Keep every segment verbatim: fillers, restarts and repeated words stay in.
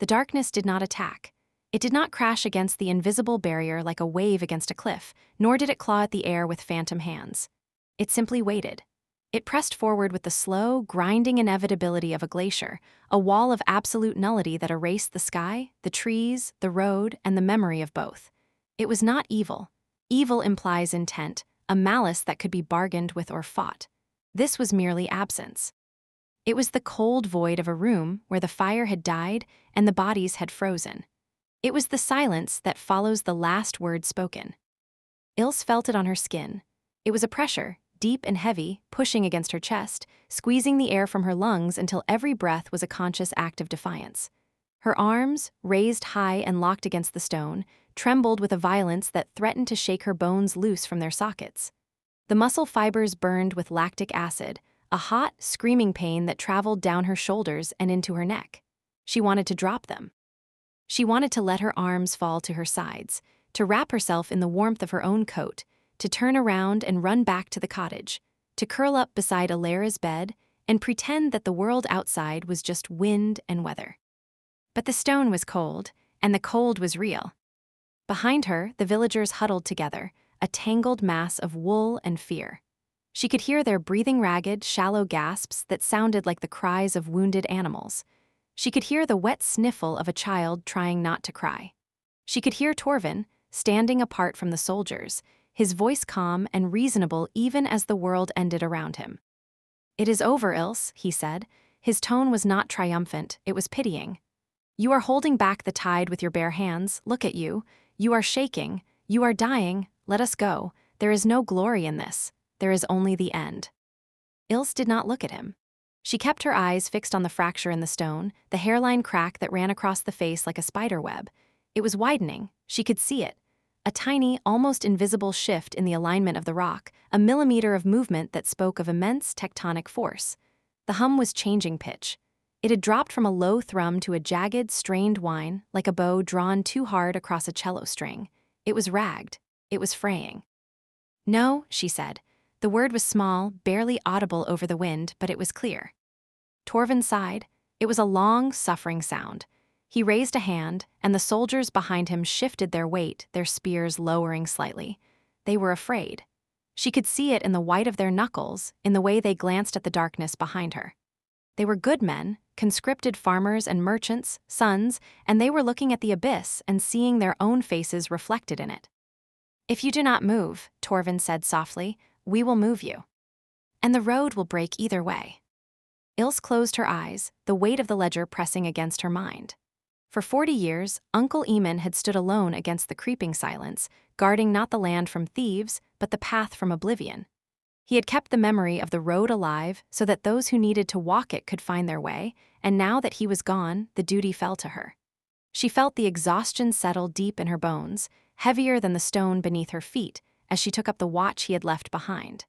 The darkness did not attack. It did not crash against the invisible barrier like a wave against a cliff, nor did it claw at the air with phantom hands. It simply waited. It pressed forward with the slow, grinding inevitability of a glacier, a wall of absolute nullity that erased the sky, the trees, the road, and the memory of both. It was not evil. Evil implies intent, a malice that could be bargained with or fought. This was merely absence. It was the cold void of a room where the fire had died and the bodies had frozen. It was the silence that follows the last word spoken. Ilse felt it on her skin. It was a pressure, deep and heavy, pushing against her chest, squeezing the air from her lungs until every breath was a conscious act of defiance. Her arms, raised high and locked against the stone, trembled with a violence that threatened to shake her bones loose from their sockets. The muscle fibers burned with lactic acid, a hot, screaming pain that traveled down her shoulders and into her neck. She wanted to drop them. She wanted to let her arms fall to her sides, to wrap herself in the warmth of her own coat, to turn around and run back to the cottage, to curl up beside Alara's bed and pretend that the world outside was just wind and weather. But the stone was cold, and the cold was real. Behind her, the villagers huddled together, a tangled mass of wool and fear. She could hear their breathing ragged, shallow gasps that sounded like the cries of wounded animals. She could hear the wet sniffle of a child trying not to cry. She could hear Torvin, standing apart from the soldiers, his voice calm and reasonable even as the world ended around him. "It is over, Ilse," he said. His tone was not triumphant, it was pitying. "You are holding back the tide with your bare hands. Look at you. You are shaking. You are dying. Let us go. There is no glory in this. There is only the end." Ilse did not look at him. She kept her eyes fixed on the fracture in the stone, the hairline crack that ran across the face like a spider web. It was widening. She could see it. A tiny, almost invisible shift in the alignment of the rock, a millimeter of movement that spoke of immense tectonic force. The hum was changing pitch. It had dropped from a low thrum to a jagged, strained whine, like a bow drawn too hard across a cello string. It was ragged. It was fraying. "No," she said. The word was small, barely audible over the wind, but it was clear. Torvin sighed. It was a long, suffering sound. He raised a hand, and the soldiers behind him shifted their weight, their spears lowering slightly. They were afraid. She could see it in the white of their knuckles, in the way they glanced at the darkness behind her. They were good men, conscripted farmers and merchants, sons, and they were looking at the abyss and seeing their own faces reflected in it. "If you do not move," Torvin said softly, "we will move you. And the road will break either way." Ilse closed her eyes, the weight of the ledger pressing against her mind. For forty years, Uncle Eamon had stood alone against the creeping silence, guarding not the land from thieves, but the path from oblivion. He had kept the memory of the road alive so that those who needed to walk it could find their way, and now that he was gone, the duty fell to her. She felt the exhaustion settle deep in her bones, heavier than the stone beneath her feet, as she took up the watch he had left behind.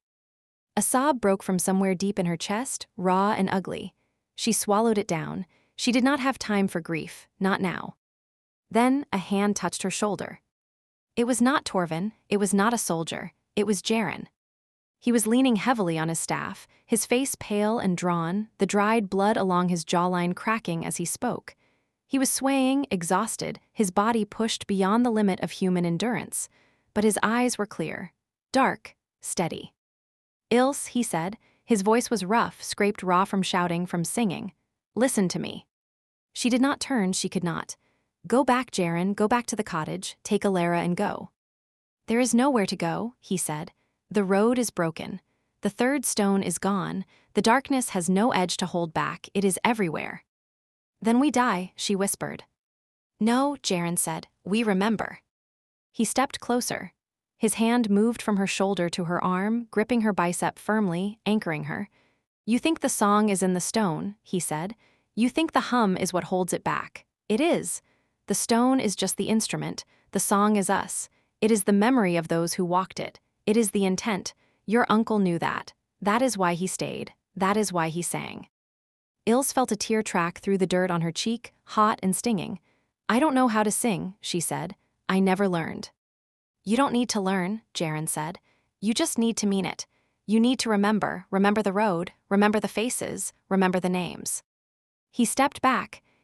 A sob broke from somewhere deep in her chest, raw and ugly. She swallowed it down. She did not have time for grief, not now. Then a hand touched her shoulder. It was not Torvin, it was not a soldier, it was Jaren. He was leaning heavily on his staff, his face pale and drawn, the dried blood along his jawline cracking as he spoke. He was swaying, exhausted, his body pushed beyond the limit of human endurance. But his eyes were clear, dark, steady. "Ilse," he said. His voice was rough, scraped raw from shouting, from singing. "Listen to me." She did not turn, she could not. "Go back, Jaren, go back to the cottage, take Alara and go." "There is nowhere to go," he said. "The road is broken. The third stone is gone. The darkness has no edge to hold back, it is everywhere." "Then we die," she whispered. "No," Jaren said, "we remember." He stepped closer. His hand moved from her shoulder to her arm, gripping her bicep firmly, anchoring her. "You think the song is in the stone," he said. "You think the hum is what holds it back. It is. The stone is just the instrument. The song is us. It is the memory of those who walked it. It is the intent. Your uncle knew that. That is why he stayed. That is why he sang." Ilse felt a tear track through the dirt on her cheek, hot and stinging. "I don't know how to sing," she said. "I never learned." "You don't need to learn," Jaren said. "You just need to mean it. You need to remember, remember the road, remember the faces, remember the names." He stepped back.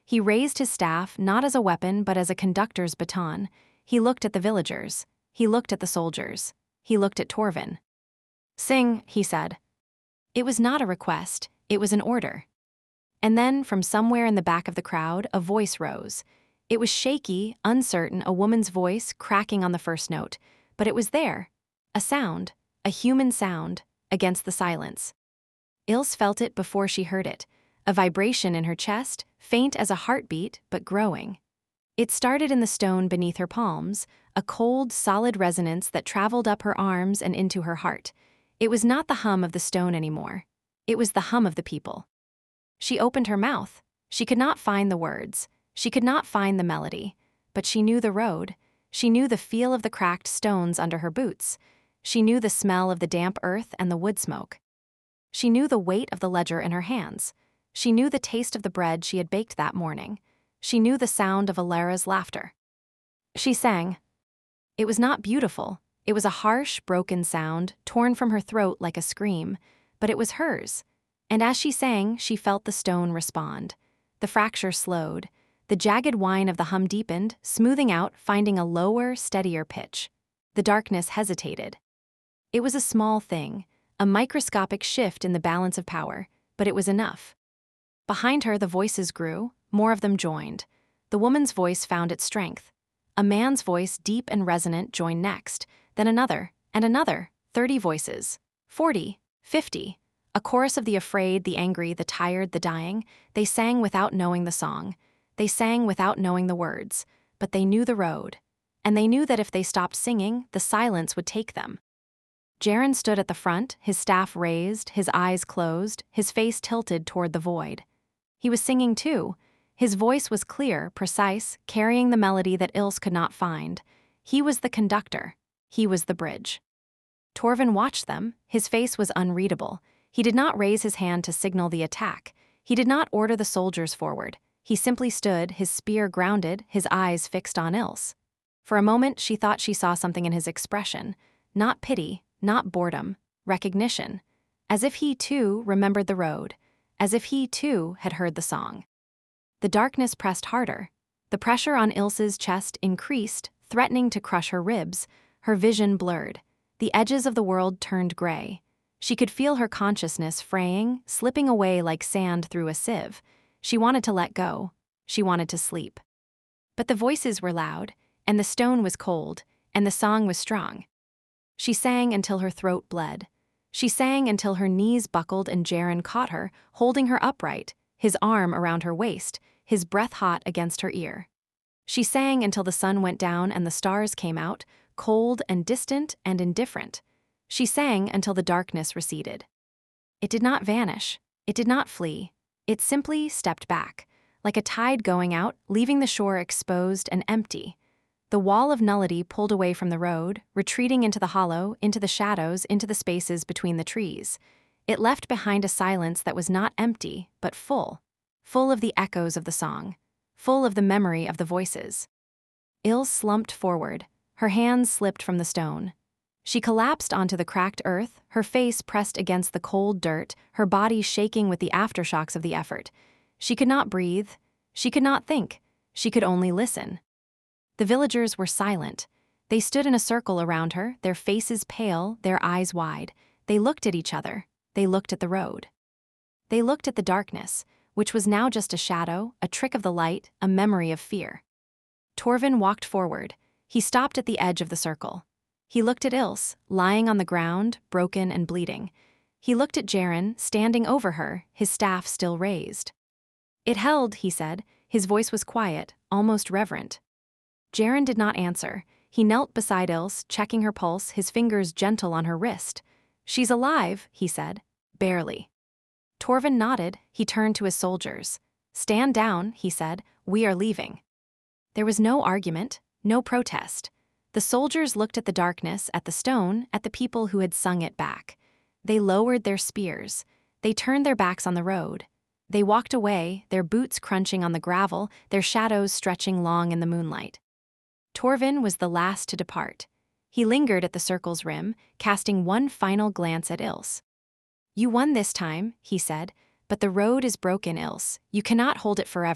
He raised his staff not as a weapon but as a conductor's baton. He looked at the villagers. He looked at the soldiers. He looked at Torvin. "Sing," he said. It was not a request, it was an order. And then, from somewhere in the back of the crowd, a voice rose. It was shaky, uncertain, a woman's voice cracking on the first note, but it was there. A sound, a human sound, against the silence. Ilse felt it before she heard it, a vibration in her chest, faint as a heartbeat, but growing. It started in the stone beneath her palms, a cold, solid resonance that traveled up her arms and into her heart. It was not the hum of the stone anymore. It was the hum of the people. She opened her mouth. She could not find the words. She could not find the melody. But she knew the road. She knew the feel of the cracked stones under her boots. She knew the smell of the damp earth and the wood smoke. She knew the weight of the ledger in her hands. She knew the taste of the bread she had baked that morning. She knew the sound of Alara's laughter. She sang. It was not beautiful. It was a harsh, broken sound, torn from her throat like a scream, but it was hers. And as she sang, she felt the stone respond. The fracture slowed. The jagged whine of the hum deepened, smoothing out, finding a lower, steadier pitch. The darkness hesitated. It was a small thing, a microscopic shift in the balance of power, but it was enough. Behind her, the voices grew, more of them joined. The woman's voice found its strength. A man's voice, deep and resonant, joined next, then another, and another, thirty voices, forty, fifty. A chorus of the afraid, the angry, the tired, the dying. They sang without knowing the song. They sang without knowing the words, but they knew the road. And they knew that if they stopped singing, the silence would take them. Jaren stood at the front, his staff raised, his eyes closed, his face tilted toward the void. He was singing too. His voice was clear, precise, carrying the melody that Ilse could not find. He was the conductor. He was the bridge. Torvin watched them. His face was unreadable. He did not raise his hand to signal the attack. He did not order the soldiers forward. He simply stood, his spear grounded, his eyes fixed on Ilse. For a moment, she thought she saw something in his expression. Not pity, not boredom, recognition. As if he, too, remembered the road. As if he, too, had heard the song. The darkness pressed harder. The pressure on Ilse's chest increased, threatening to crush her ribs. Her vision blurred. The edges of the world turned gray. She could feel her consciousness fraying, slipping away like sand through a sieve. She wanted to let go. She wanted to sleep. But the voices were loud, and the stone was cold, and the song was strong. She sang until her throat bled. She sang until her knees buckled and Jaren caught her, holding her upright, his arm around her waist, his breath hot against her ear. She sang until the sun went down and the stars came out, cold and distant and indifferent. She sang until the darkness receded. It did not vanish. It did not flee. It simply stepped back, like a tide going out, leaving the shore exposed and empty. The wall of nullity pulled away from the road, retreating into the hollow, into the shadows, into the spaces between the trees. It left behind a silence that was not empty, but full, full of the echoes of the song, full of the memory of the voices. Ilse slumped forward. Her hands slipped from the stone. She collapsed onto the cracked earth, her face pressed against the cold dirt, her body shaking with the aftershocks of the effort. She could not breathe. She could not think. She could only listen. The villagers were silent. They stood in a circle around her, their faces pale, their eyes wide. They looked at each other. They looked at the road. They looked at the darkness, which was now just a shadow, a trick of the light, a memory of fear. Torvin walked forward. He stopped at the edge of the circle. He looked at Ilse, lying on the ground, broken and bleeding. He looked at Jaren, standing over her, his staff still raised. It held, he said. His voice was quiet, almost reverent. Jaren did not answer. He knelt beside Ilse, checking her pulse, his fingers gentle on her wrist. She's alive, he said. Barely. Torvin nodded. He turned to his soldiers. Stand down, he said. We are leaving. There was no argument, no protest. The soldiers looked at the darkness, at the stone, at the people who had sung it back. They lowered their spears. They turned their backs on the road. They walked away, their boots crunching on the gravel, their shadows stretching long in the moonlight. Torvin was the last to depart. He lingered at the circle's rim, casting one final glance at Ilse. You won this time, he said, but the road is broken, Ilse. You cannot hold it forever.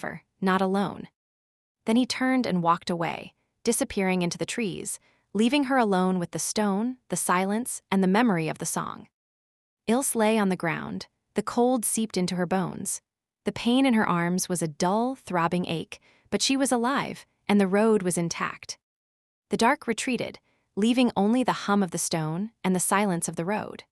not alone. Then he turned and walked away, disappearing into the trees, leaving her alone with the stone, the silence, and the memory of the song. Ilse lay on the ground. The cold seeped into her bones. The pain in her arms was a dull, throbbing ache, but she was alive, and the road was intact. The dark retreated, leaving only the hum of the stone and the silence of the road.